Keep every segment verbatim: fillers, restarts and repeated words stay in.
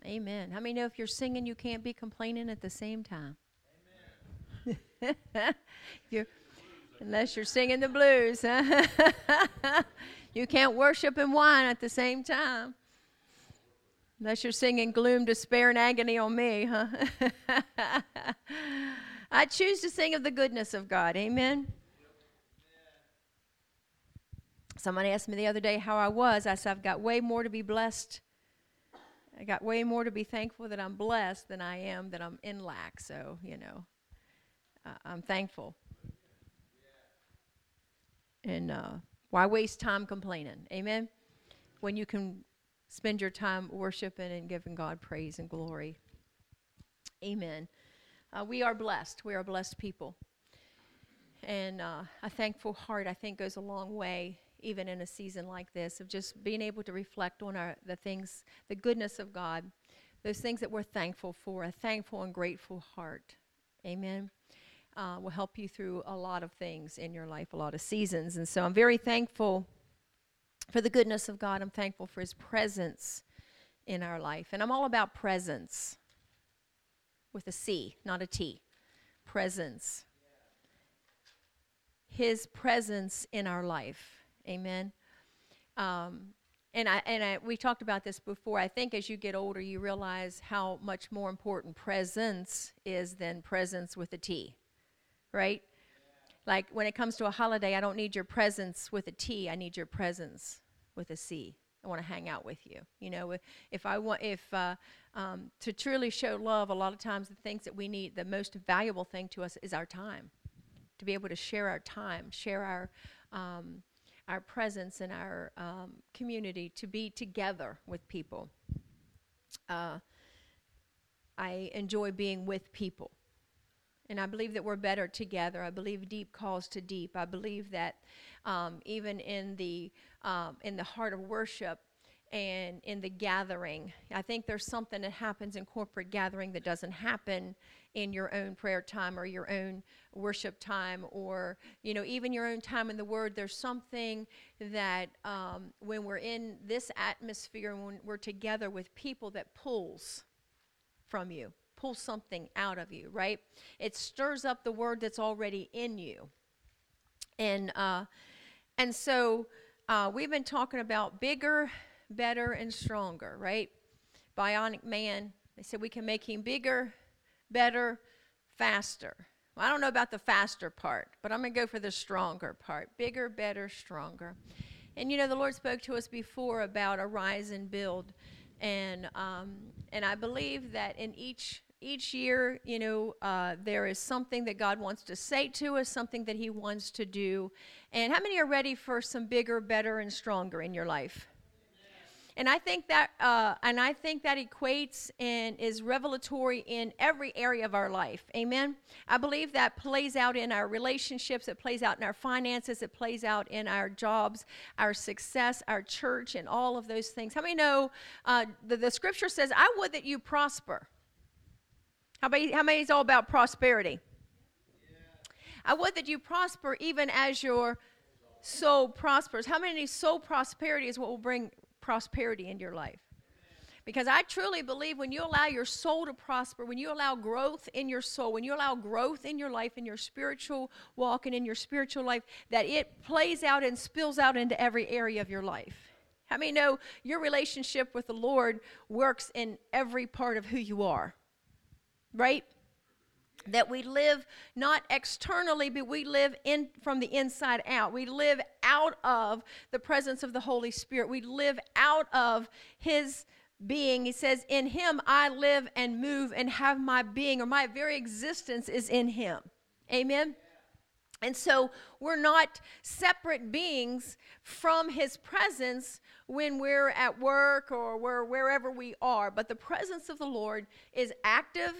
Amen. How many know if you're singing, you can't be complaining at the same time? Amen. you're, unless you're singing the blues. Huh? You can't worship and whine at the same time. Unless you're singing gloom, despair, and agony on me, huh? I choose to sing of the goodness of God. Amen. Somebody asked me the other day how I was. I said, I've got way more to be blessed. I got way more to be thankful that I'm blessed than I am that I'm in lack. So, you know, uh, I'm thankful. And uh, why waste time complaining? Amen? When you can spend your time worshiping and giving God praise and glory. Amen. Uh, we are blessed. We are blessed people. And uh, a thankful heart, I think, goes a long way, even in a season like this, of just being able to reflect on our the things, the goodness of God, those things that we're thankful for, a thankful and grateful heart. Amen. Uh, will help you through a lot of things in your life, a lot of seasons. And so I'm very thankful for the goodness of God. I'm thankful for his presence in our life. And I'm all about presence with a C, not a T. Presence. His presence in our life. Amen. Um, and I and I we talked about this before. I think as you get older, you realize how much more important presence is than presence with a T. Right? Like when it comes to a holiday, I don't need your presence with a T. I need your presence with a C. I want to hang out with you. You know, if, if I want, if uh, um, to truly show love, a lot of times the things that we need, the most valuable thing to us is our time. To be able to share our time, share our um, our presence in our um, community, to be together with people. Uh, I enjoy being with people. And I believe that we're better together. I believe deep calls to deep. I believe that um, even in the um, in the heart of worship and in the gathering, I think there's something that happens in corporate gathering that doesn't happen in your own prayer time or your own worship time, or you know, even your own time in the Word. There's something that um, when we're in this atmosphere and when we're together with people, that pulls from you. Pull something out of you, right? It stirs up the word that's already in you. And uh, and so uh, we've been talking about bigger, better, and stronger, right? Bionic man, they said we can make him bigger, better, faster. Well, I don't know about the faster part, but I'm going to go for the stronger part. Bigger, better, stronger. And you know, the Lord spoke to us before about arise and build. And um, and I believe that in each Each year, you know, uh, there is something that God wants to say to us, something that he wants to do. And how many are ready for some bigger, better, and stronger in your life? And I think that, uh, and I think that equates and is revelatory in every area of our life. Amen. I believe that plays out in our relationships. It plays out in our finances. It plays out in our jobs, our success, our church, and all of those things. How many know uh, the, the scripture says, "I would that you prosper." How many, how many is all about prosperity? Yeah. I would that you prosper even as your soul prospers. How many soul prosperity is what will bring prosperity into your life? Because I truly believe when you allow your soul to prosper, when you allow growth in your soul, when you allow growth in your life, in your spiritual walk and in your spiritual life, that it plays out and spills out into every area of your life. How many know your relationship with the Lord works in every part of who you are? Right? That we live not externally, but we live in from the inside out. We live out of the presence of the Holy Spirit. We live out of his being. He says, in him I live and move and have my being, or my very existence is in him. Amen? And so we're not separate beings from his presence when we're at work or we're wherever we are. But the presence of the Lord is active.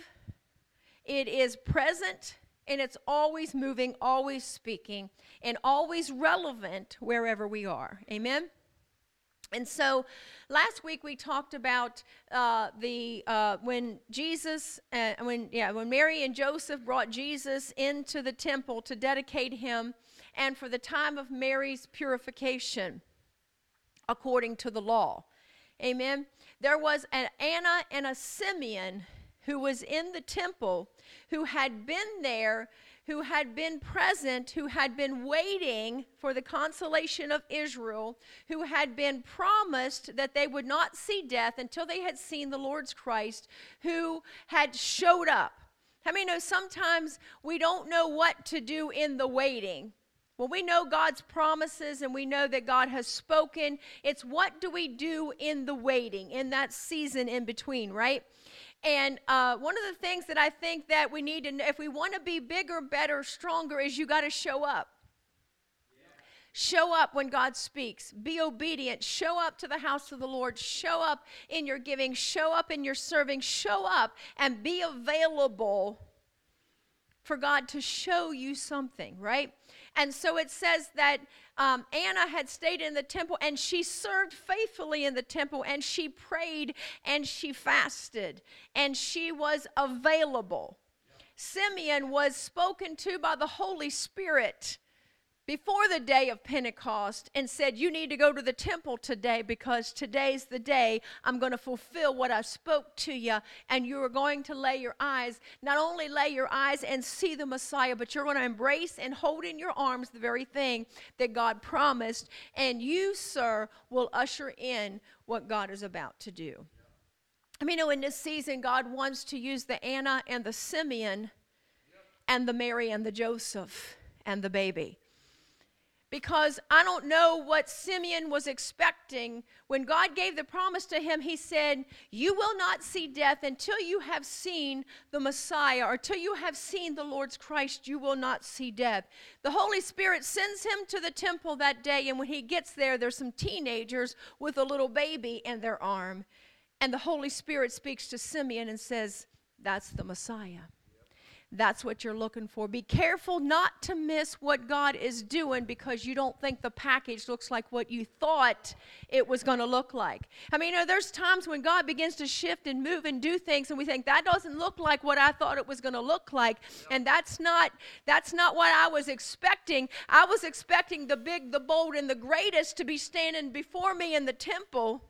It is present, and it's always moving, always speaking, and always relevant wherever we are. Amen? And so last week we talked about uh, the uh, when Jesus, uh, when yeah, when Mary and Joseph brought Jesus into the temple to dedicate him, and for the time of Mary's purification according to the law. Amen? There was an Anna and a Simeon who was in the temple, who had been there, who had been present, who had been waiting for the consolation of Israel, who had been promised that they would not see death until they had seen the Lord's Christ, who had showed up. How many know sometimes we don't know what to do in the waiting? Well, we know God's promises and we know that God has spoken. It's what do we do in the waiting, in that season in between, right? And uh, one of the things that I think that we need to know, if we want to be bigger, better, stronger, is you got to show up. Yeah. Show up when God speaks. Be obedient. Show up to the house of the Lord. Show up in your giving. Show up in your serving. Show up and be available for God to show you something, right? And so it says that um, Anna had stayed in the temple, and she served faithfully in the temple, and she prayed, and she fasted, and she was available. Yep. Simeon was spoken to by the Holy Spirit before the day of Pentecost and said, you need to go to the temple today because today's the day I'm going to fulfill what I spoke to you, and you are going to lay your eyes, not only lay your eyes and see the Messiah, but you're going to embrace and hold in your arms the very thing that God promised, and you, sir, will usher in what God is about to do. I mean, you know, in this season, God wants to use the Anna and the Simeon and the Mary and the Joseph and the baby. Because I don't know what Simeon was expecting. When God gave the promise to him, he said, you will not see death until you have seen the Messiah, or until you have seen the Lord's Christ, you will not see death. The Holy Spirit sends him to the temple that day, and when he gets there, there's some teenagers with a little baby in their arm. And the Holy Spirit speaks to Simeon and says, that's the Messiah. That's what you're looking for. Be careful not to miss what God is doing because you don't think the package looks like what you thought it was going to look like. I mean, you know, there's times when God begins to shift and move and do things, and we think that doesn't look like what I thought it was going to look like, and that's not that's not what I was expecting. I was expecting the big, the bold, and the greatest to be standing before me in the temple,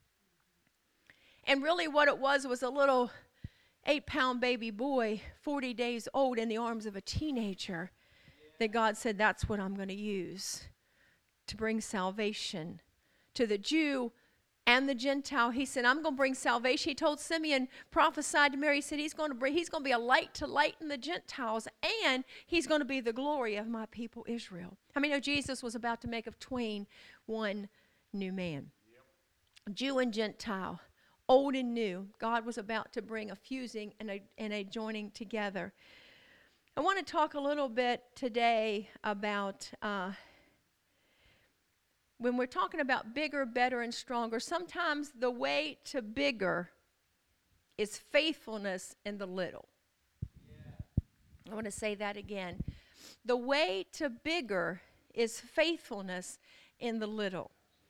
and really what it was was a little eight-pound baby boy, forty days old, in the arms of a teenager, that God said, that's what I'm going to use to bring salvation to the Jew and the Gentile. He said, I'm going to bring salvation. He told Simeon, prophesied to Mary, he said, he's going to bring, he's going to be a light to lighten the Gentiles, and he's going to be the glory of my people Israel. I mean, you know, Jesus was about to make of twain one new man. Yep. Jew and Gentile. Old and new, God was about to bring a fusing and a, and a joining together. I want to talk a little bit today about uh, when we're talking about bigger, better, and stronger, sometimes the way to bigger is faithfulness in the little. Yeah. I want to say that again. The way to bigger is faithfulness in the little.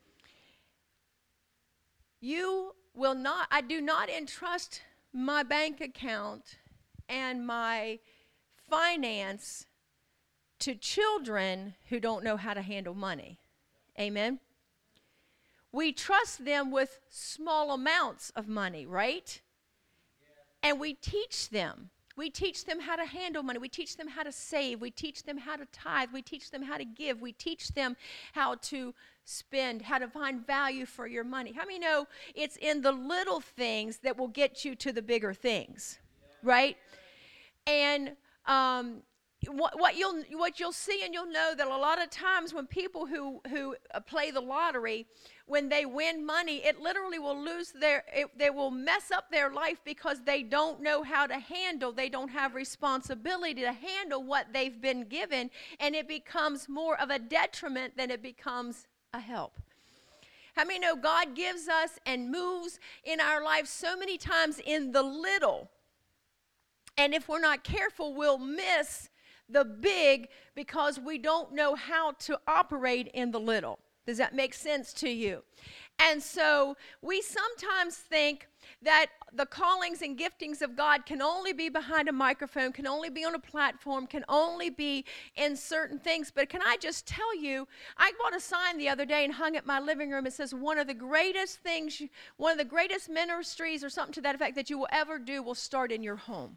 You will not, I do not entrust my bank account and my finance to children who don't know how to handle money. Amen? We trust them with small amounts of money, right? Yeah. And we teach them. We teach them how to handle money. We teach them how to save. We teach them how to tithe. We teach them how to give. We teach them how to spend, how to find value for your money. How many know it's in the little things that will get you to the bigger things, right? And um, what, what you'll what you'll see and you'll know that a lot of times when people who who uh, play the lottery, when they win money, it literally will lose their, it, they will mess up their life because they don't know how to handle, they don't have responsibility to handle what they've been given, and it becomes more of a detriment than it becomes a help. How many know God gives us and moves in our lives so many times in the little, and if we're not careful, we'll miss the big because we don't know how to operate in the little. Does that make sense to you? And so we sometimes think that the callings and giftings of God can only be behind a microphone, can only be on a platform, can only be in certain things. But can I just tell you, I bought a sign the other day and hung it in my living room. It says, one of the greatest things, one of the greatest ministries or something to that effect that you will ever do will start in your home.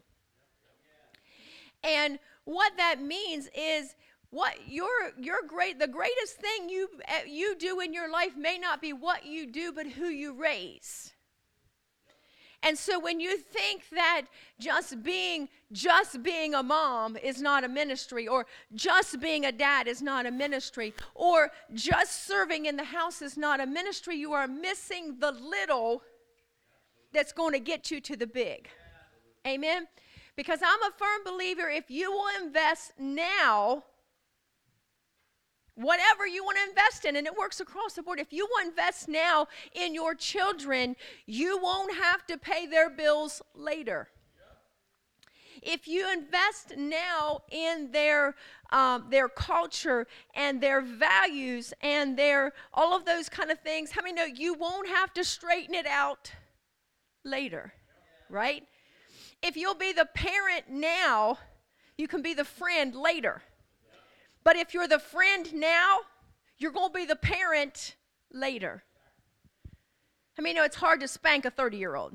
And what that means is, what your your great the greatest thing you you do in your life may not be what you do, but who you raise. And so when you think that just being just being a mom is not a ministry, or just being a dad is not a ministry, or just serving in the house is not a ministry, you are missing the little that's going to get you to the big. Amen? Because I'm a firm believer, if you will invest now, whatever you want to invest in, and it works across the board. If you will invest now in your children, you won't have to pay their bills later. If you invest now in their um, their culture and their values and their all of those kind of things, how many know you won't have to straighten it out later, right? If you'll be the parent now, you can be the friend later. But if you're the friend now, you're going to be the parent later. I mean, you know, it's hard to spank a thirty-year-old.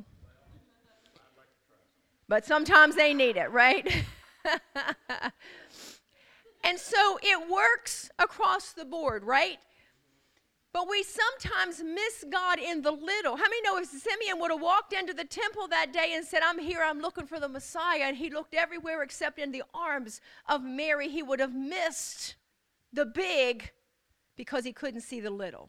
But sometimes they need it, right? And so it works across the board, right? But we sometimes miss God in the little. How many know if Simeon would have walked into the temple that day and said, I'm here, I'm looking for the Messiah, and he looked everywhere except in the arms of Mary, he would have missed the big because he couldn't see the little.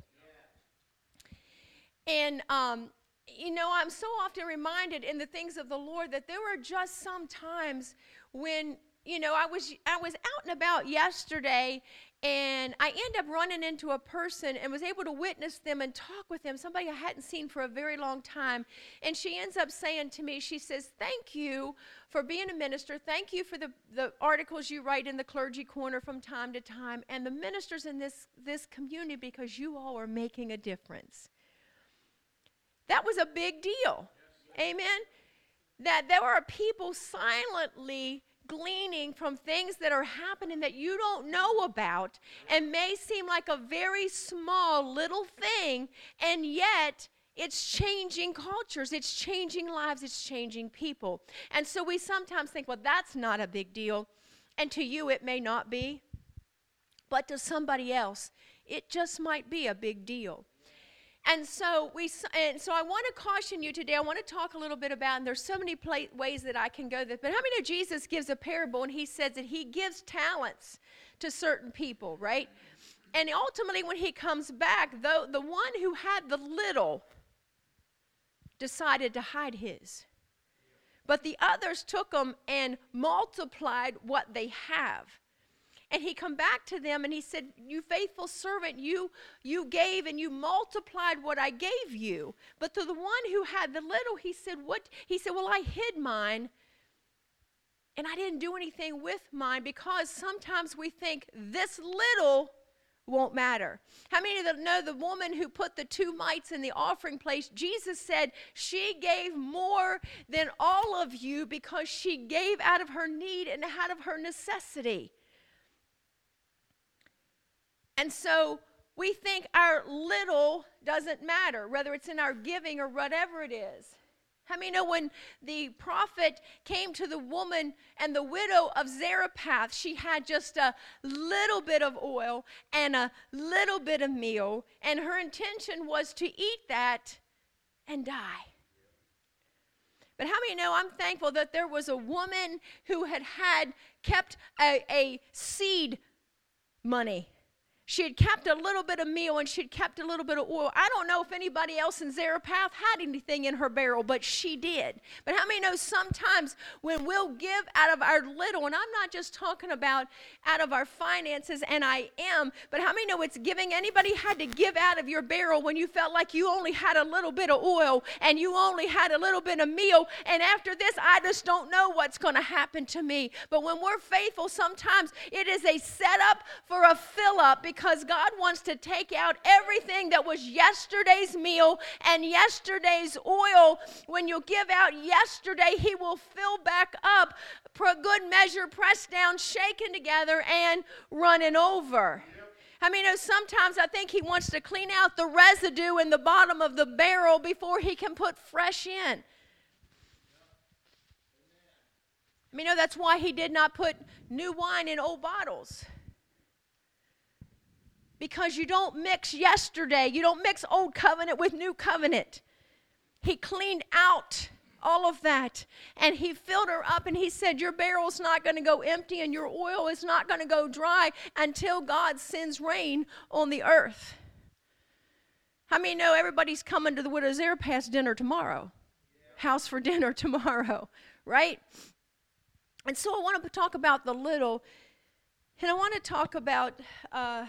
And, um, you know, I'm so often reminded in the things of the Lord that there were just some times when, you know, I was I was out and about yesterday, and I ended up running into a person and was able to witness them and talk with them, somebody I hadn't seen for a very long time. And she ends up saying to me, she says, thank you for being a minister. Thank you for the, the articles you write in the Clergy Corner from time to time, and the ministers in this, this community, because you all are making a difference. That was a big deal. Amen? That there are people silently gleaning from things that are happening that you don't know about and may seem like a very small little thing, and yet it's changing cultures, it's changing lives, it's changing people. And so we sometimes think, well, that's not a big deal. And to you it may not be, but to somebody else it just might be a big deal. And so we, and so I want to caution you today. I want to talk a little bit about, and there's so many pla- ways that I can go this. But how many know Jesus gives a parable, and he says that he gives talents to certain people, right? And ultimately, when he comes back, though, the one who had the little decided to hide his, but the others took them and multiplied what they have. And he come back to them and he said, you faithful servant, you you gave and you multiplied what I gave you. But to the one who had the little, he said, what? He said, well, I hid mine and I didn't do anything with mine, because sometimes we think this little won't matter. How many of them know the woman who put the two mites in the offering place? Jesus said she gave more than all of you because she gave out of her need and out of her necessity. And so we think our little doesn't matter, whether it's in our giving or whatever it is. How many know when the prophet came to the woman and the widow of Zarephath, she had just a little bit of oil and a little bit of meal, and her intention was to eat that and die. But how many know I'm thankful that there was a woman who had had kept a, a seed money. She had kept a little bit of meal and she had kept a little bit of oil. I don't know if anybody else in Zarephath had anything in her barrel, but she did. But how many know sometimes when we'll give out of our little, and I'm not just talking about out of our finances, and I am, but how many know it's giving? Anybody had to give out of your barrel when you felt like you only had a little bit of oil and you only had a little bit of meal, and after this, I just don't know what's going to happen to me. But when we're faithful, sometimes it is a setup for a fill-up, because God wants to take out everything that was yesterday's meal and yesterday's oil. When you give out yesterday, he will fill back up for a good measure, pressed down, shaken together, and running over. I mean, you know, sometimes I think he wants to clean out the residue in the bottom of the barrel before he can put fresh in. I mean, you know, that's why he did not put new wine in old bottles. Because you don't mix yesterday. You don't mix old covenant with new covenant. He cleaned out all of that. And he filled her up and he said, your barrel's not going to go empty and your oil is not going to go dry until God sends rain on the earth. How many know everybody's coming to the Widow's Air Pass dinner tomorrow? Yeah. House for dinner tomorrow, right? And so I want to talk about the little, and I want to talk about uh,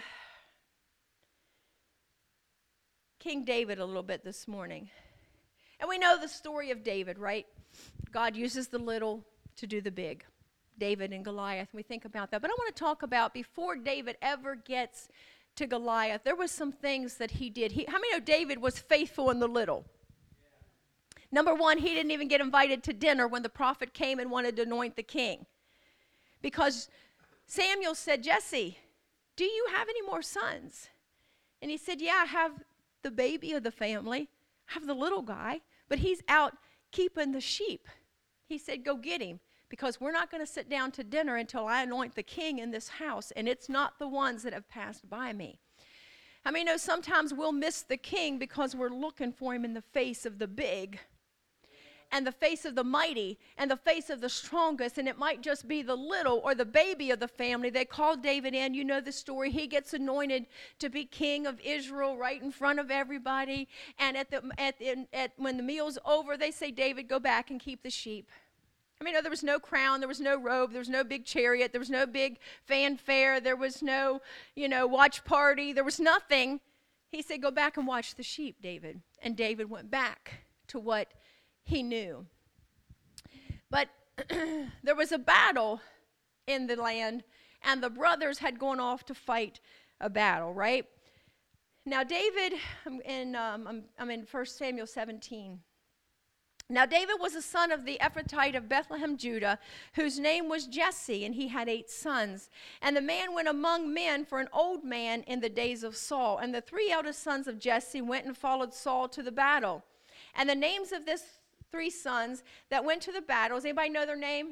King David a little bit this morning. And we know the story of David, right? God uses the little to do the big. David and Goliath, we think about that. But I want to talk about before David ever gets to Goliath, there was some things that he did. He, how many know David was faithful in the little? Number one, he didn't even get invited to dinner when the prophet came and wanted to anoint the king. Because Samuel said, Jesse, do you have any more sons? And he said, yeah, I have the baby of the family. I have the little guy, but he's out keeping the sheep. He said, go get him, because we're not going to sit down to dinner until I anoint the king in this house, and it's not the ones that have passed by me. I mean, you know, sometimes we'll miss the king because we're looking for him in the face of the big and the face of the mighty and the face of the strongest, and it might just be the little or the baby of the family. They called David in. You know the story. He gets anointed to be king of Israel right in front of everybody, and at the at, in, at when the meal's over, they say, David, go back and keep the sheep. I mean, no, there was no crown, there was no robe, there was no big chariot, there was no big fanfare, there was no, you know, watch party, there was nothing. He said, go back and watch the sheep, David. And David went back to what he knew. But there was a battle in the land, and the brothers had gone off to fight a battle, right? Now, David, I'm in, um, I'm, I'm in First Samuel seventeen. Now, David was a son of the Ephrathite of Bethlehem, Judah, whose name was Jesse, and he had eight sons. And the man went among men for an old man in the days of Saul. And the three eldest sons of Jesse went and followed Saul to the battle. And the names of this three sons that went to the battle, does anybody know their name?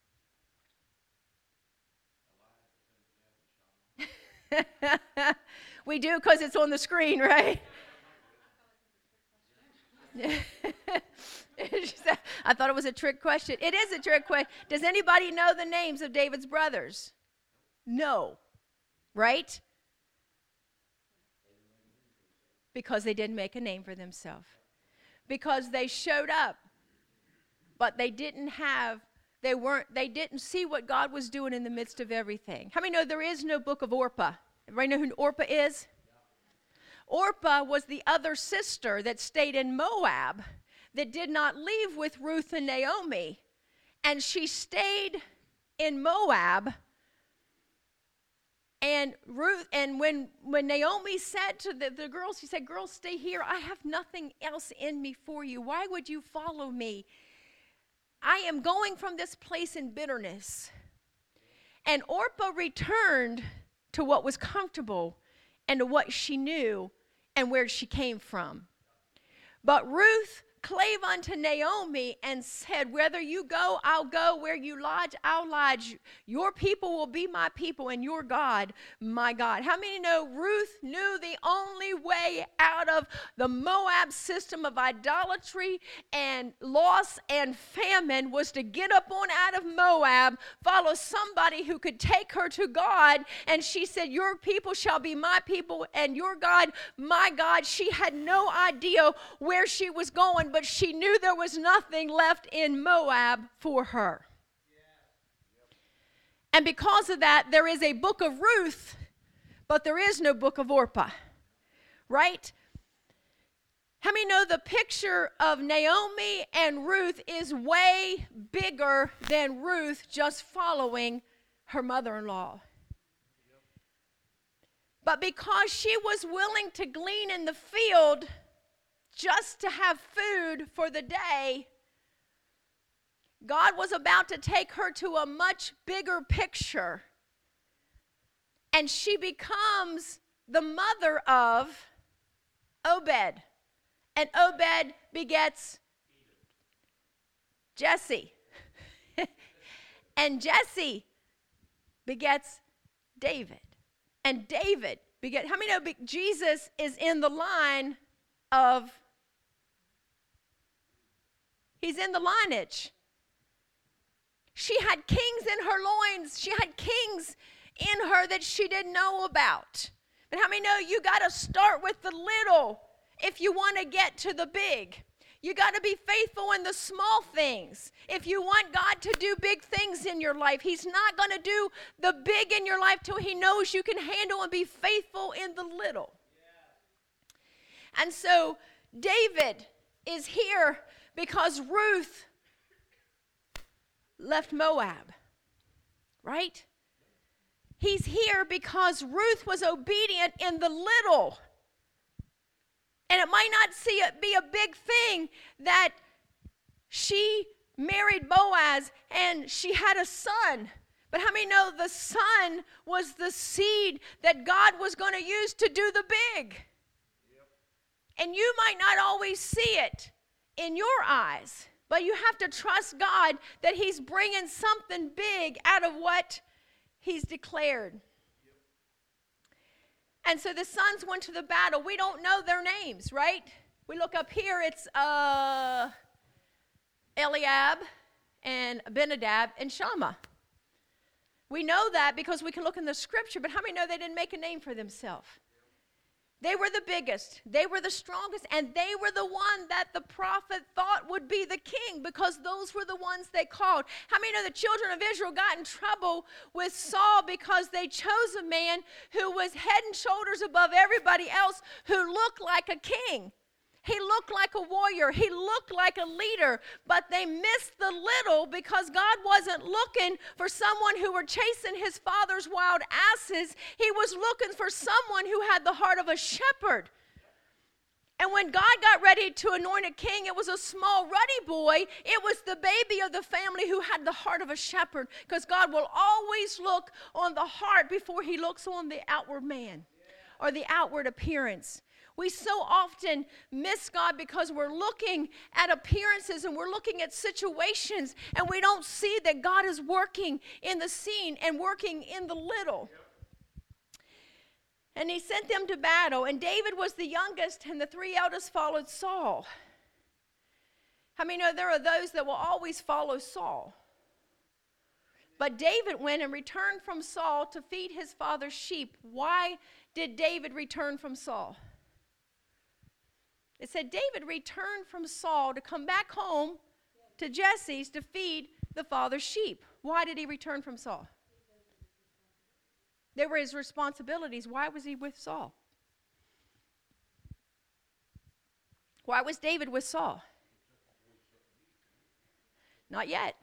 We do, because it's on the screen, right? I thought it was a trick question. It is a trick question. Does anybody know the names of David's brothers? No. Right? Because they didn't make a name for themselves. Because they showed up, but they didn't have, they weren't, they didn't see what God was doing in the midst of everything. How many know there is no book of Orpah? Everybody know who Orpah is? Orpah was the other sister that stayed in Moab, that did not leave with Ruth and Naomi. And she stayed in Moab. And Ruth, and when, when Naomi said to the, the girls, she said, girls, stay here. I have nothing else in me for you. Why would you follow me? I am going from this place in bitterness. And Orpah returned to what was comfortable and to what she knew and where she came from. But Ruth clave unto Naomi and said, whether you go, I'll go. Where you lodge, I'll lodge. Your people will be my people, and your God, my God. How many know Ruth knew the only way out of the Moab system of idolatry and loss and famine was to get up on out of Moab, follow somebody who could take her to God, and she said, your people shall be my people, and your God, my God. She had no idea where she was going, but she knew there was nothing left in Moab for her. And because of that, there is a book of Ruth, but there is no book of Orpah, right? How many know the picture of Naomi and Ruth is way bigger than Ruth just following her mother-in-law? But because she was willing to glean in the field just to have food for the day, God was about to take her to a much bigger picture. And she becomes the mother of Obed. And Obed begets Jesse. And Jesse begets David. And David beget. How many know Jesus is in the line of, he's in the lineage. She had kings in her loins. She had kings in her that she didn't know about. But how many know you got to start with the little if you want to get to the big? You got to be faithful in the small things. If you want God to do big things in your life, he's not going to do the big in your life till he knows you can handle and be faithful in the little. Yeah. And so David is here because Ruth left Moab, right? He's here because Ruth was obedient in the little. And it might not see it be a big thing that she married Boaz and she had a son. But how many know the son was the seed that God was going to use to do the big? Yep. And you might not always see it in your eyes, but you have to trust God that he's bringing something big out of what he's declared. And so the sons went to the battle. We don't know their names, right? We look up here, it's uh, Eliab and Abinadab and Shammah. We know that because we can look in the scripture, but how many know they didn't make a name for themselves? They were the biggest, they were the strongest, and they were the one that the prophet thought would be the king because those were the ones they called. How many know the children of Israel got in trouble with Saul because they chose a man who was head and shoulders above everybody else, who looked like a king? He looked like a warrior. He looked like a leader, but they missed the little because God wasn't looking for someone who were chasing his father's wild asses. He was looking for someone who had the heart of a shepherd. And when God got ready to anoint a king, it was a small ruddy boy. It was the baby of the family who had the heart of a shepherd, because God will always look on the heart before he looks on the outward man or the outward appearance. We so often miss God because we're looking at appearances and we're looking at situations, and we don't see that God is working in the scene and working in the little. Yep. And he sent them to battle, and David was the youngest, and the three eldest followed Saul. How many know there are those that will always follow Saul? But David went and returned from Saul to feed his father's sheep. Why did David return from Saul? It said David returned from Saul to come back home to Jesse's to feed the father's sheep. Why did he return from Saul? They were his responsibilities. Why was he with Saul? Why was David with Saul? Not yet.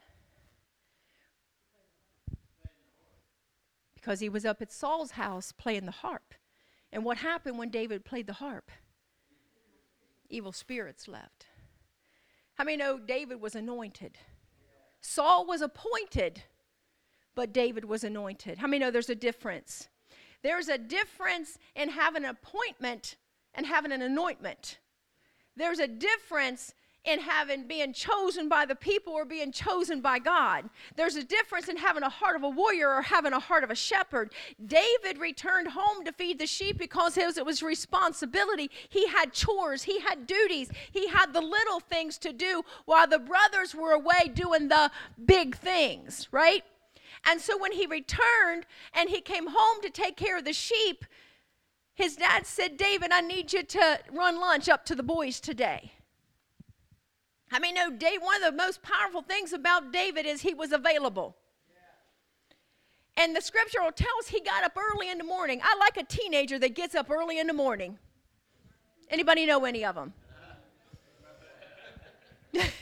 Because he was up at Saul's house playing the harp. And what happened when David played the harp? Evil spirits left. How many know David was anointed? Saul was appointed, but David was anointed. How many know there's a difference? There's a difference in having an appointment and having an anointment. There's a difference in having being chosen by the people or being chosen by God. There's a difference in having a heart of a warrior or having a heart of a shepherd. David returned home to feed the sheep because it was, it was responsibility. He had chores, he had duties, he had the little things to do while the brothers were away doing the big things, right? And so when he returned and he came home to take care of the sheep, his dad said, David, I need you to run lunch up to the boys today. I mean, no, Dave, one of the most powerful things about David is he was available. Yeah. And the scripture will tell us he got up early in the morning. I like a teenager that gets up early in the morning. Anybody know any of them? Because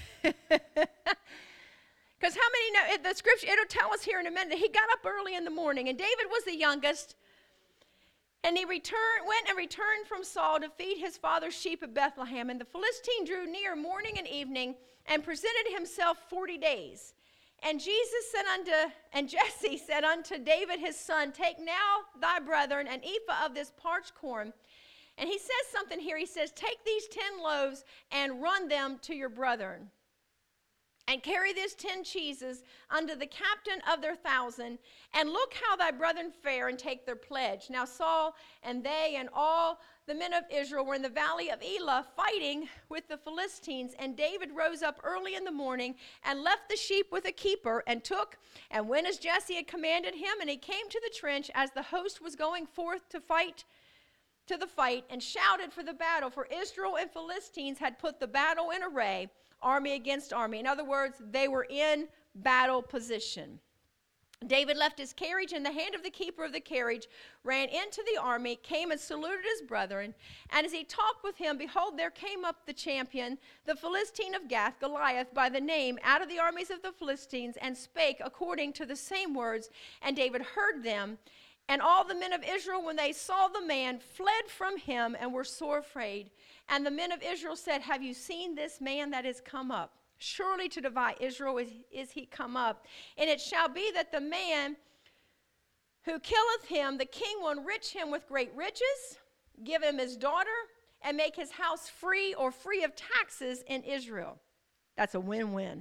how many know, the scripture, it'll tell us here in a minute, that he got up early in the morning. And David was the youngest. And he returned, went and returned from Saul to feed his father's sheep at Bethlehem. And the Philistine drew near morning and evening and presented himself forty days. And Jesus said unto, and Jesse said unto David his son, take now thy brethren an ephah of this parched corn. And he says something here. He says, take these ten loaves and run them to your brethren. And carry these ten cheeses unto the captain of their thousand, and look how thy brethren fare, and take their pledge. Now Saul and they and all the men of Israel were in the valley of Elah fighting with the Philistines. And David rose up early in the morning and left the sheep with a keeper, and took and went as Jesse had commanded him. And he came to the trench as the host was going forth to fight to the fight, and shouted for the battle. For Israel and Philistines had put the battle in array, army against army. In other words, they were in battle position. David left his carriage in the hand of the keeper of the carriage, ran into the army, came and saluted his brethren. And as he talked with him, behold, there came up the champion, the Philistine of Gath, Goliath, by the name, out of the armies of the Philistines, and spake according to the same words. And David heard them. And all the men of Israel, when they saw the man, fled from him and were sore afraid. And the men of Israel said, have you seen this man that is come up? Surely to divide Israel is, is he come up. And it shall be that the man who killeth him, the king will enrich him with great riches, give him his daughter, and make his house free or free of taxes in Israel. That's a win-win.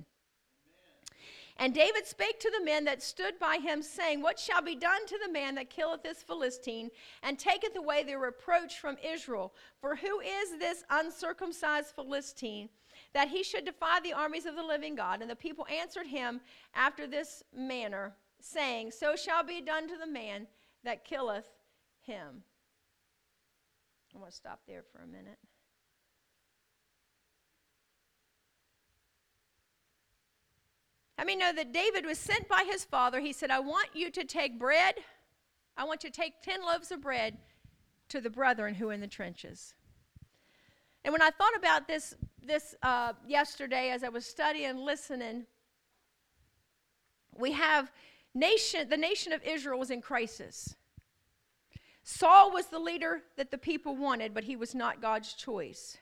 And David spake to the men that stood by him, saying, what shall be done to the man that killeth this Philistine, and taketh away the reproach from Israel? For who is this uncircumcised Philistine, that he should defy the armies of the living God? And the people answered him after this manner, saying, so shall be done to the man that killeth him. I want to stop there for a minute. I mean, know that David was sent by his father. He said, I want you to take bread. I want you to take ten loaves of bread to the brethren who are in the trenches. And when I thought about this this uh, yesterday as I was studying and listening, we have nation, the nation of Israel was in crisis. Saul was the leader that the people wanted, but he was not God's choice.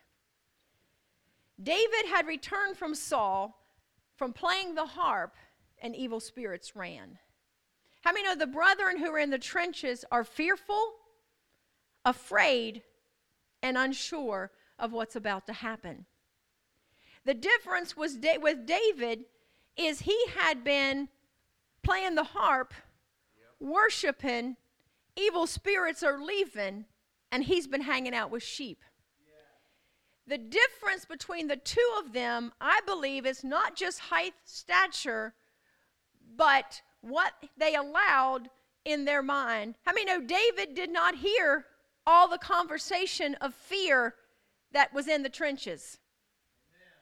David had returned from Saul, from playing the harp, and evil spirits ran. How many know the brethren who are in the trenches are fearful, afraid, and unsure of what's about to happen? The difference was da- with David is he had been playing the harp, yep. worshiping, evil spirits are leaving, and he's been hanging out with sheep. The difference between the two of them, I believe, is not just height, stature, but what they allowed in their mind. How many know David did not hear all the conversation of fear that was in the trenches? Amen.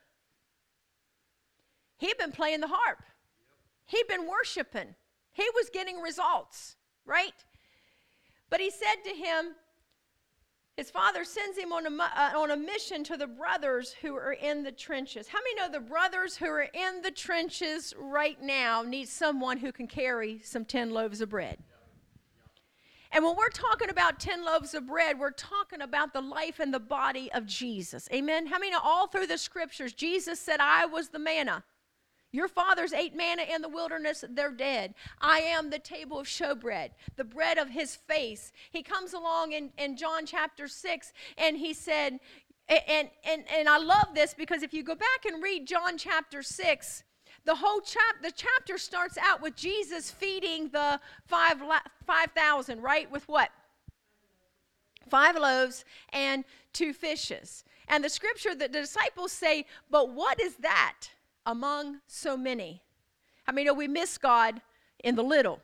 He'd been playing the harp. Yep. He'd been worshiping. He was getting results, right? But he said to him, his father sends him on a, uh, on a mission to the brothers who are in the trenches. How many know the brothers who are in the trenches right now need someone who can carry some ten loaves of bread? And when we're talking about ten loaves of bread, we're talking about the life and the body of Jesus. Amen? How many know all through the scriptures, Jesus said, I was the manna. Your fathers ate manna in the wilderness, they're dead. I am the table of showbread, the bread of his face. He comes along in, in John chapter six, and he said, and, and, and I love this because if you go back and read John chapter six, the whole chap, the chapter starts out with Jesus feeding the five five thousand, right? With what? Five loaves and two fishes. And the scripture that the disciples say, but what is that among so many? I mean, we miss God in the little.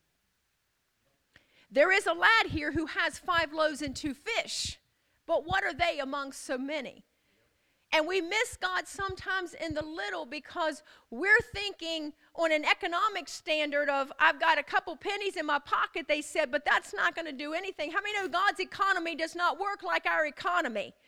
There is a lad here who has five loaves and two fish, but what are they among so many? And we miss God sometimes in the little because we're thinking on an economic standard of, I've got a couple pennies in my pocket, they said, but that's not going to do anything. How many know God's economy does not work like our economy?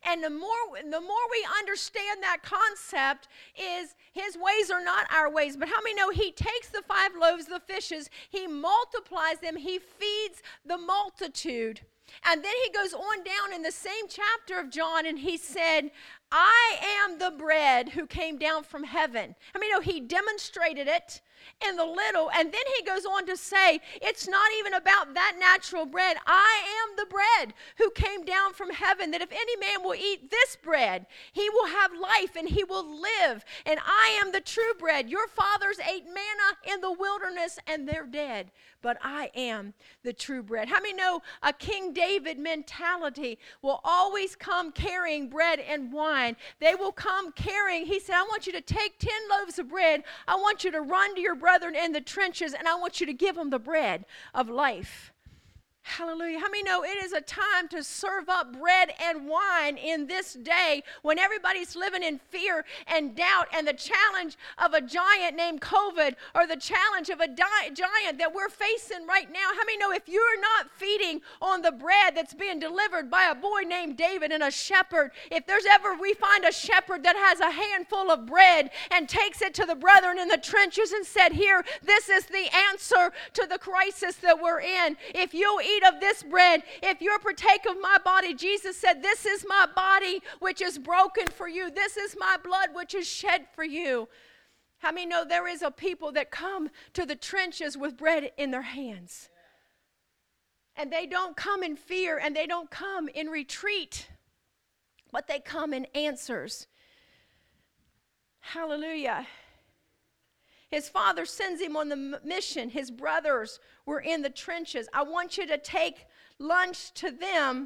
And the more, the more we understand that concept is his ways are not our ways. But how many know he takes the five loaves, the fishes, he multiplies them, he feeds the multitude. And then he goes on down in the same chapter of John and he said, I am the bread who came down from heaven. I mean, no, he demonstrated it in the little, and then he goes on to say, it's not even about that natural bread. I am the bread who came down from heaven, that if any man will eat this bread, he will have life and he will live. And I am the true bread. Your fathers ate manna in the wilderness and they're dead, but I am the true bread. How many know a King David mentality will always come carrying bread and wine? They will come carrying, he said, I want you to take ten loaves of bread. I want you to run to your brethren in the trenches, and I want you to give them the bread of life. Hallelujah. How many know it is a time to serve up bread and wine in this day when everybody's living in fear and doubt and the challenge of a giant named COVID or the challenge of a di- giant that we're facing right now? How many know if you're not feeding on the bread that's being delivered by a boy named David and a shepherd, if there's ever we find a shepherd that has a handful of bread and takes it to the brethren in the trenches and said, here, this is the answer to the crisis that we're in. If you'll eat of this bread, if you're partake of my body, Jesus said, this is my body which is broken for you. This is my blood which is shed for you. How many know there is a people that come to the trenches with bread in their hands? And they don't come in fear and they don't come in retreat, but they come in answers. Hallelujah. His father sends him on the mission. His brothers were in the trenches. I want you to take lunch to them.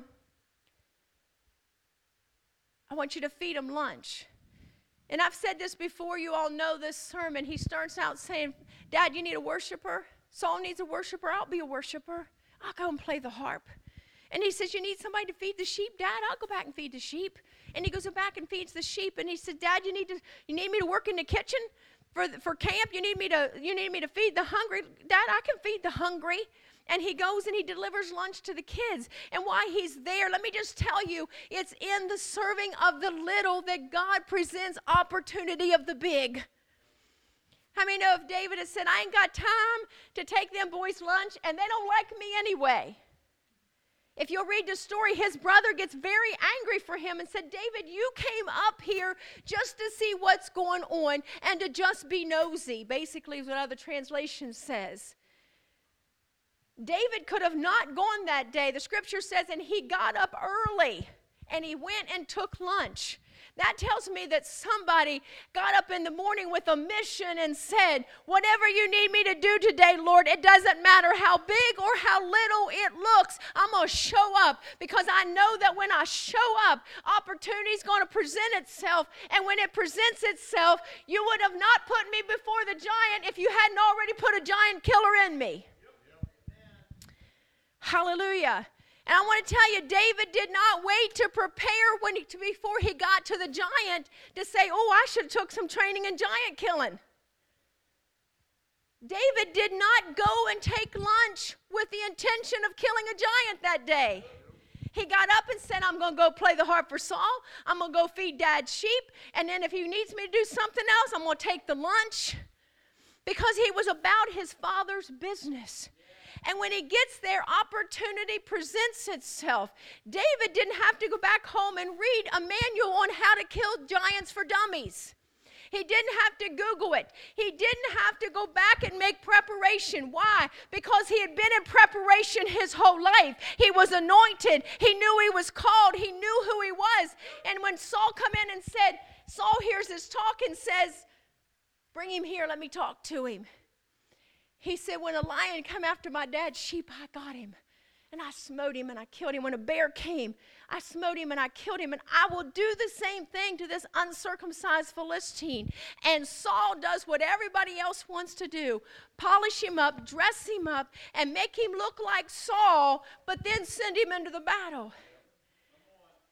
I want you to feed them lunch. And I've said this before. You all know this sermon. He starts out saying, Dad, you need a worshiper? Saul needs a worshiper. I'll be a worshiper. I'll go and play the harp. And he says, you need somebody to feed the sheep? Dad, I'll go back and feed the sheep. And he goes back and feeds the sheep. And he said, Dad, you need to, you need me to work in the kitchen? For, for camp, you need me to you need me to feed the hungry. Dad, I can feed the hungry. And he goes and he delivers lunch to the kids. And why he's there, let me just tell you, it's in the serving of the little that God presents opportunity of the big. How many know if David had said, I ain't got time to take them boys lunch, and they don't like me anyway? If you'll read the story, his brother gets very angry for him and said, David, you came up here just to see what's going on and to just be nosy, basically is what other translation says. David could have not gone that day. The scripture says, and he got up early and he went and took lunch. That tells me that somebody got up in the morning with a mission and said, whatever you need me to do today, Lord, it doesn't matter how big or how little it looks, I'm going to show up because I know that when I show up, opportunity is going to present itself. And when it presents itself, you would have not put me before the giant if you hadn't already put a giant killer in me. Yep. Yep. Hallelujah. And I want to tell you, David did not wait to prepare when he, before he got to the giant to say, oh, I should have took some training in giant killing. David did not go and take lunch with the intention of killing a giant that day. He got up and said, I'm going to go play the harp for Saul. I'm going to go feed Dad's sheep. And then if he needs me to do something else, I'm going to take the lunch. Because he was about his father's business. And when he gets there, opportunity presents itself. David didn't have to go back home and read a manual on how to kill giants for dummies. He didn't have to Google it. He didn't have to go back and make preparation. Why? Because he had been in preparation his whole life. He was anointed. He knew he was called. He knew who he was. And when Saul come in and said, Saul hears this talk and says, bring him here, let me talk to him. He said, when a lion came after my dad's sheep, I got him. And I smote him and I killed him. When a bear came, I smote him and I killed him. And I will do the same thing to this uncircumcised Philistine. And Saul does what everybody else wants to do. Polish him up, dress him up, and make him look like Saul, but then send him into the battle.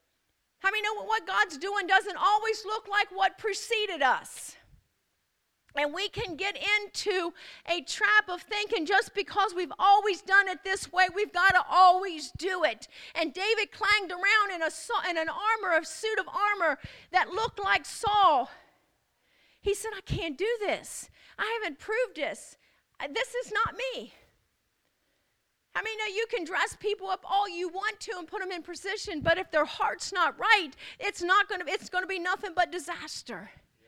I mean, know what God's doing doesn't always look like what preceded us. And we can get into a trap of thinking just because we've always done it this way, we've got to always do it. And David clanged around in, a, in an armor, a suit of armor that looked like Saul. He said, I can't do this. I haven't proved this. This is not me. I mean, no, you can dress people up all you want to and put them in position, but if their heart's not right, it's not going to, it's going to be nothing but disaster.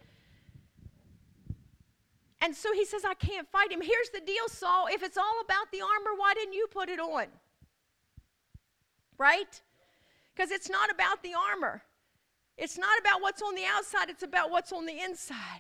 And so he says, I can't fight him. Here's the deal, Saul. If it's all about the armor, why didn't you put it on? Right? Because it's not about the armor. It's not about what's on the outside. It's about what's on the inside.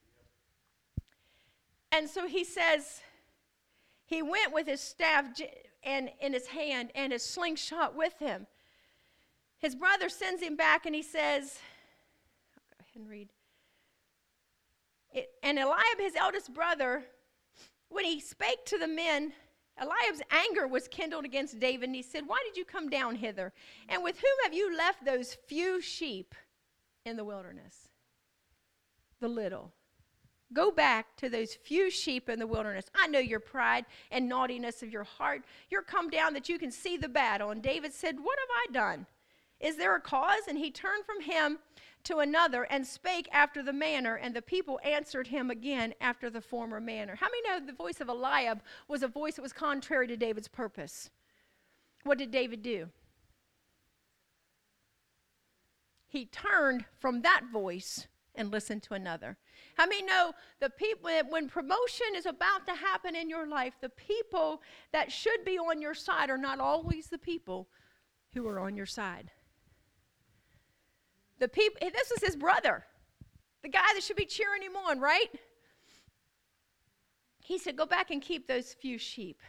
And so he says, he went with his staff and in his hand and his slingshot with him. His brother sends him back and he says, I'll go ahead and read. It, and Eliab, his eldest brother, when he spake to the men, Eliab's anger was kindled against David, and he said, why did you come down hither? And with whom have you left those few sheep in the wilderness? The little. Go back to those few sheep in the wilderness. I know your pride and naughtiness of your heart. You're come down that you can see the battle. And David said, what have I done? Is there a cause? And he turned from him to another and spake after the manner, and the people answered him again after the former manner. How many know the voice of Eliab was a voice that was contrary to David's purpose? What did David do? He turned from that voice and listened to another. How many know the people, when promotion is about to happen in your life, the people that should be on your side are not always the people who are on your side. The people, this is his brother, the guy that should be cheering him on, right? He said, go back and keep those few sheep.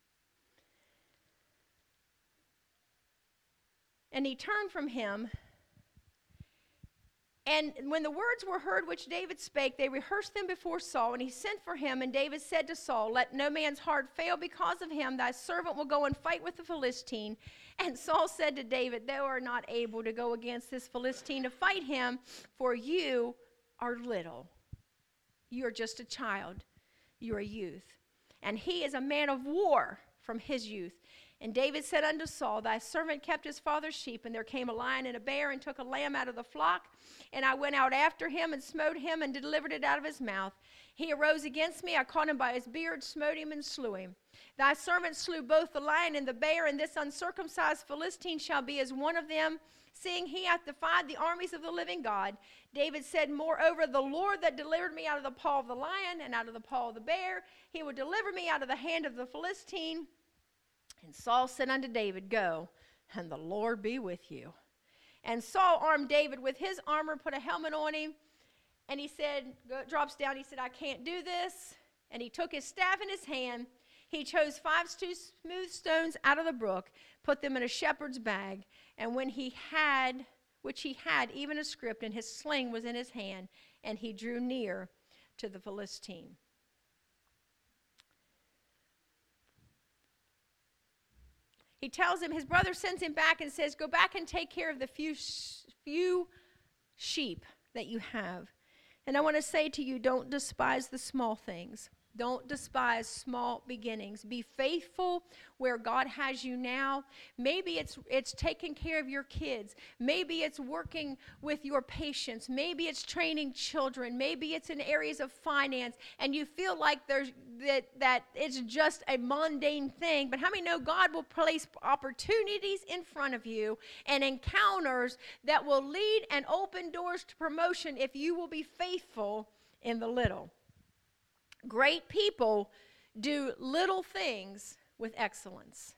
And he turned from him. And when the words were heard which David spake, they rehearsed them before Saul, and he sent for him. And David said to Saul, let no man's heart fail because of him. Thy servant will go and fight with the Philistine. And Saul said to David, thou art not able to go against this Philistine to fight him, for you are little. You are just a child. You are a youth. And he is a man of war from his youth. And David said unto Saul, thy servant kept his father's sheep, and there came a lion and a bear, and took a lamb out of the flock. And I went out after him, and smote him, and delivered it out of his mouth. He arose against me, I caught him by his beard, smote him, and slew him. Thy servant slew both the lion and the bear, and this uncircumcised Philistine shall be as one of them, seeing he hath defied the armies of the living God. David said, moreover, the Lord that delivered me out of the paw of the lion, and out of the paw of the bear, he will deliver me out of the hand of the Philistine. And Saul said unto David, go, and the Lord be with you. And Saul armed David with his armor, put a helmet on him, and he said, go, drops down, he said, I can't do this. And he took his staff in his hand. He chose five smooth stones out of the brook, put them in a shepherd's bag, and when he had, which he had, even a scrip, and his sling was in his hand, and he drew near to the Philistine. He tells him, his brother sends him back and says, go back and take care of the few, few sheep that you have. And I want to say to you, don't despise the small things. Don't despise small beginnings. Be faithful where God has you now. Maybe it's it's taking care of your kids. Maybe it's working with your patients. Maybe it's training children. Maybe it's in areas of finance, and you feel like there's that that it's just a mundane thing. But how many know God will place opportunities in front of you and encounters that will lead and open doors to promotion if you will be faithful in the little? Great people do little things with excellence.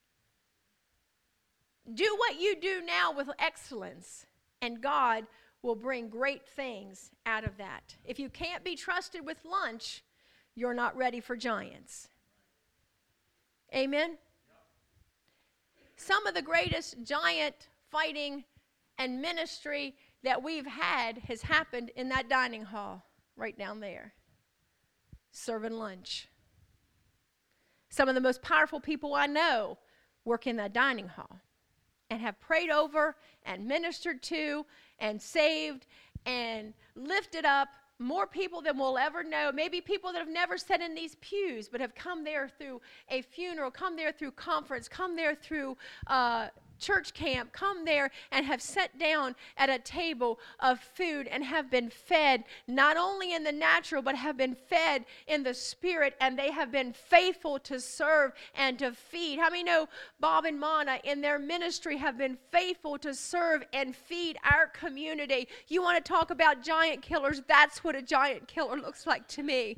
Do what you do now with excellence, and God will bring great things out of that. If you can't be trusted with lunch, you're not ready for giants. Amen? Some of the greatest giant fighting and ministry that we've had has happened in that dining hall right down there. Serving lunch. Some of the most powerful people I know work in that dining hall and have prayed over and ministered to and saved and lifted up more people than we'll ever know. Maybe people that have never sat in these pews, but have come there through a funeral, come there through conference, come there through uh, church camp, come there and have sat down at a table of food and have been fed, not only in the natural, but have been fed in the spirit, and they have been faithful to serve and to feed. How many know Bob and Mana in their ministry have been faithful to serve and feed our community? You want to talk about giant killers? That's what a giant killer looks like to me.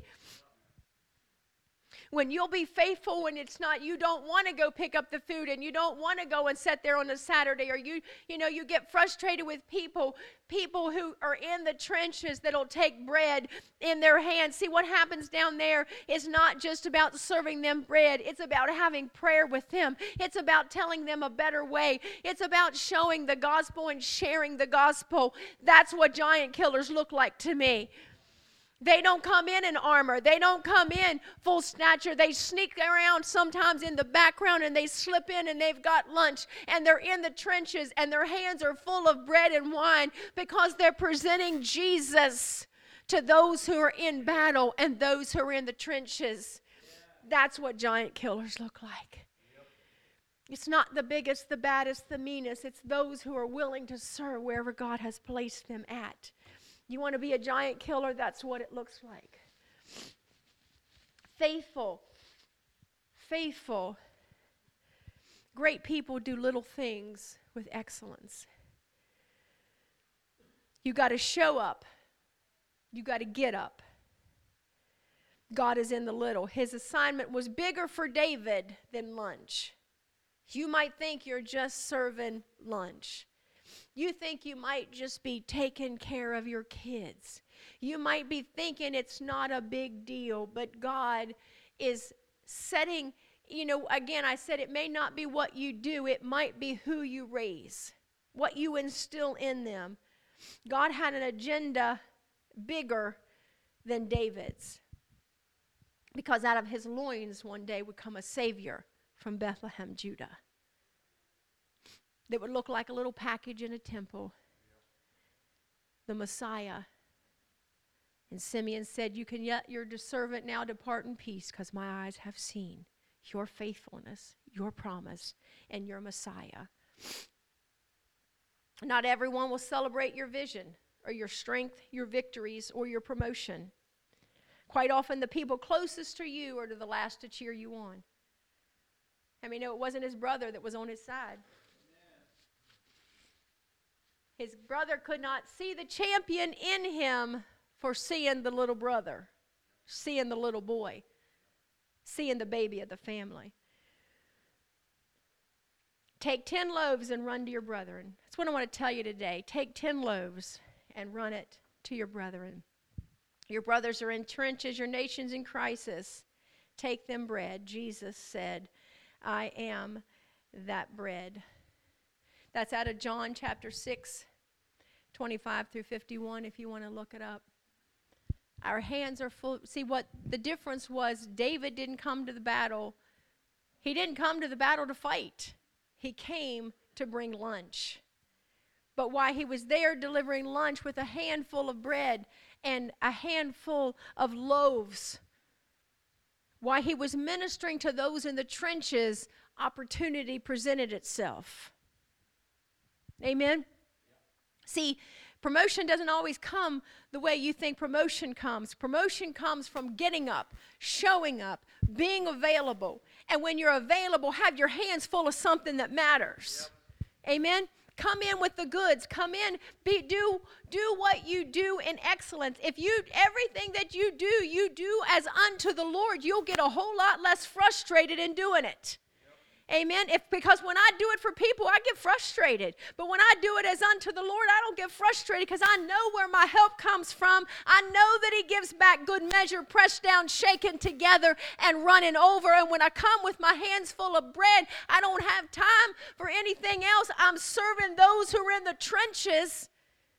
When you'll be faithful when it's not, you don't want to go pick up the food, and you don't want to go and sit there on a Saturday, or you, you know, you get frustrated with people, people who are in the trenches that'll take bread in their hands. See, what happens down there is not just about serving them bread. It's about having prayer with them. It's about telling them a better way. It's about showing the gospel and sharing the gospel. That's what giant killers look like to me. They don't come in in armor. They don't come in full stature. They sneak around sometimes in the background, and they slip in and they've got lunch, and they're in the trenches, and their hands are full of bread and wine because they're presenting Jesus to those who are in battle and those who are in the trenches. That's what giant killers look like. It's not the biggest, the baddest, the meanest. It's those who are willing to serve wherever God has placed them at. You want to be a giant killer? That's what it looks like. Faithful. Faithful. Great people do little things with excellence. You got to show up. You got to get up. God is in the little. His assignment was bigger for David than lunch. You might think you're just serving lunch. You think you might just be taking care of your kids. You might be thinking it's not a big deal, but God is setting, you know, again, I said it may not be what you do, it might be who you raise, what you instill in them. God had an agenda bigger than David's, because out of his loins one day would come a Savior from Bethlehem, Judah, that would look like a little package in a temple, the Messiah. And Simeon said, you can let your servant now depart in peace, because my eyes have seen your faithfulness, your promise, and your Messiah. Not everyone will celebrate your vision or your strength, your victories, or your promotion. Quite often the people closest to you are the last to cheer you on. I mean, no, it wasn't his brother that was on his side. His brother could not see the champion in him for seeing the little brother, seeing the little boy, seeing the baby of the family. Take ten loaves and run to your brethren. That's what I want to tell you today. Take ten loaves and run it to your brethren. Your brothers are in trenches, your nation's in crisis. Take them bread. Jesus said, I am that bread. That's out of John chapter six, twenty-five through fifty-one, if you want to look it up. Our hands are full. See, what the difference was, David didn't come to the battle. He didn't come to the battle to fight. He came to bring lunch. But while he was there delivering lunch with a handful of bread and a handful of loaves, while he was ministering to those in the trenches, opportunity presented itself. Amen? See, promotion doesn't always come the way you think promotion comes. Promotion comes from getting up, showing up, being available. And when you're available, have your hands full of something that matters. Yep. Amen? Come in with the goods. Come in, be, do, do what you do in excellence. If you, everything that you do, you do as unto the Lord, you'll get a whole lot less frustrated in doing it. Amen. If because when I do it for people, I get frustrated. But when I do it as unto the Lord, I don't get frustrated, because I know where my help comes from. I know that he gives back good measure, pressed down, shaken together, and running over. And when I come with my hands full of bread, I don't have time for anything else. I'm serving those who are in the trenches.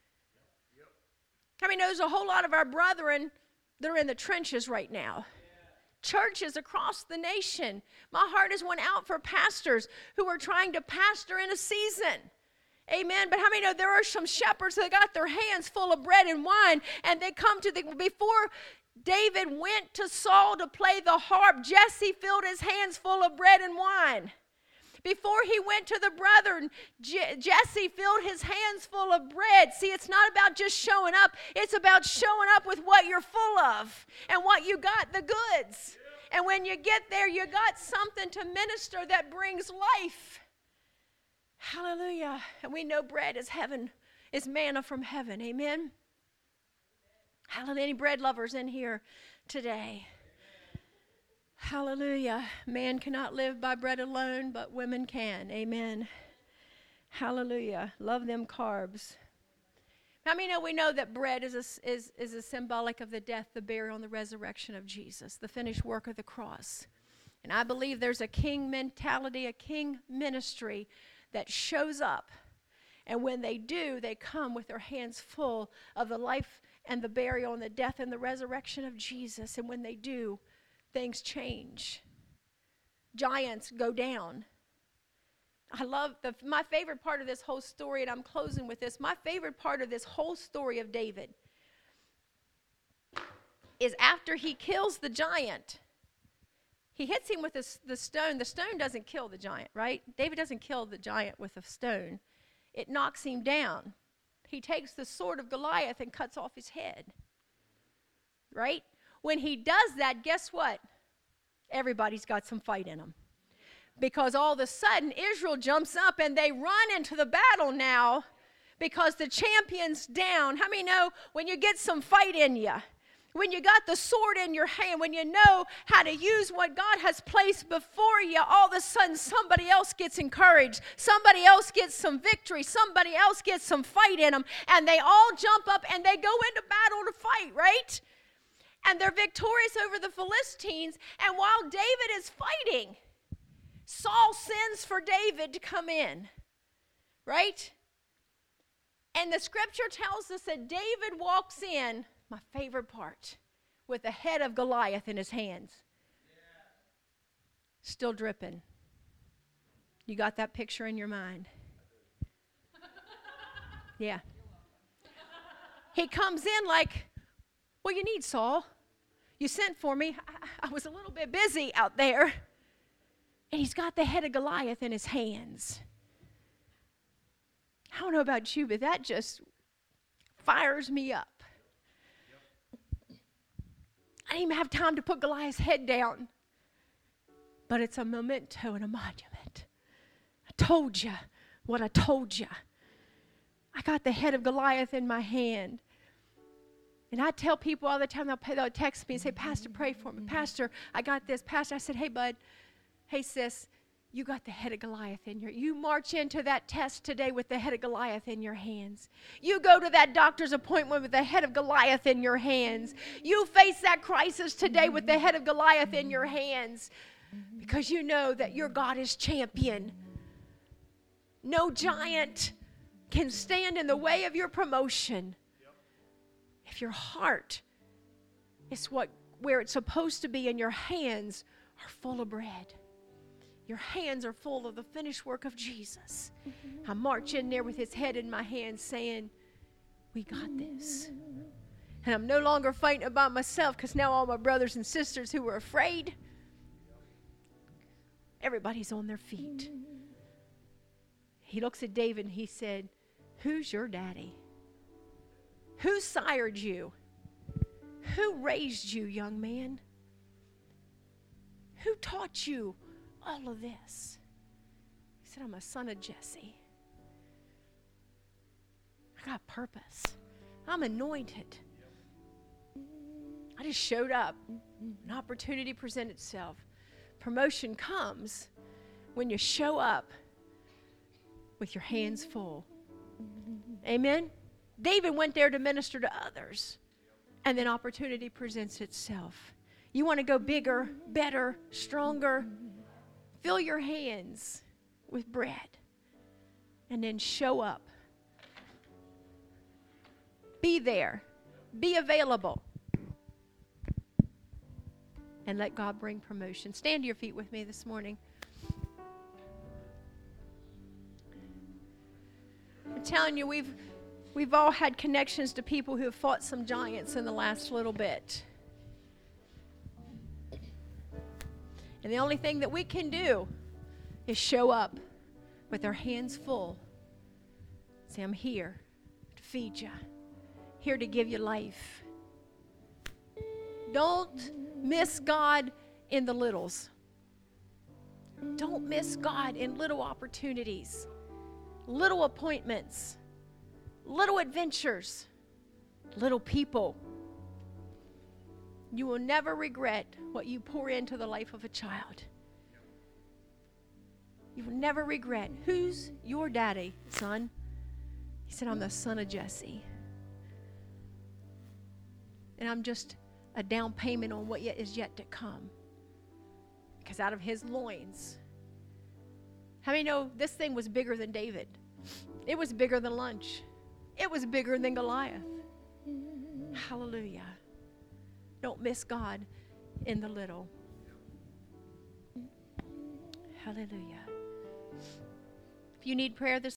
I mean, there's a whole lot of our brethren that are in the trenches right now. Churches across the nation. My heart has went out for pastors who are trying to pastor in a season. Amen. But how many know there are some shepherds that got their hands full of bread and wine, and they come to the, before David went to Saul to play the harp, Jesse filled his hands full of bread and wine. Before he went to the brethren, Je- Jesse filled his hands full of bread. See, it's not about just showing up. It's about showing up with what you're full of and what you got, the goods. And when you get there, you got something to minister that brings life. Hallelujah. And we know bread is heaven, is manna from heaven. Amen. Hallelujah. Any bread lovers in here today? Hallelujah. Man cannot live by bread alone, but women can. Amen. Hallelujah. Love them carbs. How many know we know that bread is a, is, is a symbolic of the death, the burial, and the resurrection of Jesus, the finished work of the cross. And I believe there's a king mentality, a king ministry that shows up. And when they do, they come with their hands full of the life and the burial and the death and the resurrection of Jesus. And when they do, things change. Giants go down. I love the my favorite part of this whole story, and I'm closing with this. My favorite part of this whole story of David is after he kills the giant. He hits him with the, the stone. The stone doesn't kill the giant, right? David doesn't kill the giant with a stone. It knocks him down. He takes the sword of Goliath and cuts off his head, right? When he does that, guess what? Everybody's got some fight in them. Because all of a sudden, Israel jumps up and they run into the battle now because the champion's down. How many know when you get some fight in you, when you got the sword in your hand, when you know how to use what God has placed before you, all of a sudden somebody else gets encouraged. Somebody else gets some victory. Somebody else gets some fight in them. And they all jump up and they go into battle to fight, right? And they're victorious over the Philistines. And while David is fighting, Saul sends for David to come in, right? And the scripture tells us that David walks in, my favorite part, with the head of Goliath in his hands. Still dripping. You got that picture in your mind? Yeah. He comes in like, what do you need, Saul? You sent for me. I, I was a little bit busy out there. And he's got the head of Goliath in his hands. I don't know about you, but that just fires me up. I didn't even have time to put Goliath's head down. But it's a memento and a monument. I told you what I told you. I got the head of Goliath in my hand. And I tell people all the time, they'll, they'll text me and say, Pastor, pray for me. Pastor, I got this. Pastor, I said, hey, bud. Hey, sis, you got the head of Goliath in your, you march into that test today with the head of Goliath in your hands. You go to that doctor's appointment with the head of Goliath in your hands. You face that crisis today with the head of Goliath in your hands because you know that your God is champion. No giant can stand in the way of your promotion if your heart is what where it's supposed to be and your hands are full of bread. Your hands are full of the finished work of Jesus. I march in there with his head in my hand saying, we got this. And I'm no longer fighting about myself because now all my brothers and sisters who were afraid, everybody's on their feet. He looks at David and he said, who's your daddy? Who sired you? Who raised you, young man? Who taught you all of this? He said, I'm a son of Jesse. I got purpose. I'm anointed. I just showed up. An opportunity presented itself. Promotion comes when you show up with your hands full. Amen? David went there to minister to others. And then opportunity presents itself. You want to go bigger, better, stronger? Fill your hands with bread. And then show up. Be there. Be available. And let God bring promotion. Stand to your feet with me this morning. telling you, we've we've all had connections to people who have fought some giants in the last little bit. And the only thing that we can do is show up with our hands full. Say, I'm here to feed you, here to give you life. Don't miss God in the littles. Don't miss God in little opportunities, little appointments, little adventures, little people. You will never regret what you pour into the life of a child. You will never regret. Who's your daddy, son? He said, I'm the son of Jesse. And I'm just a down payment on what yet is yet to come. Because out of his loins. How many know this thing was bigger than David? It was bigger than lunch. It was bigger than Goliath. Hallelujah. Don't miss God in the little. Hallelujah. If you need prayer this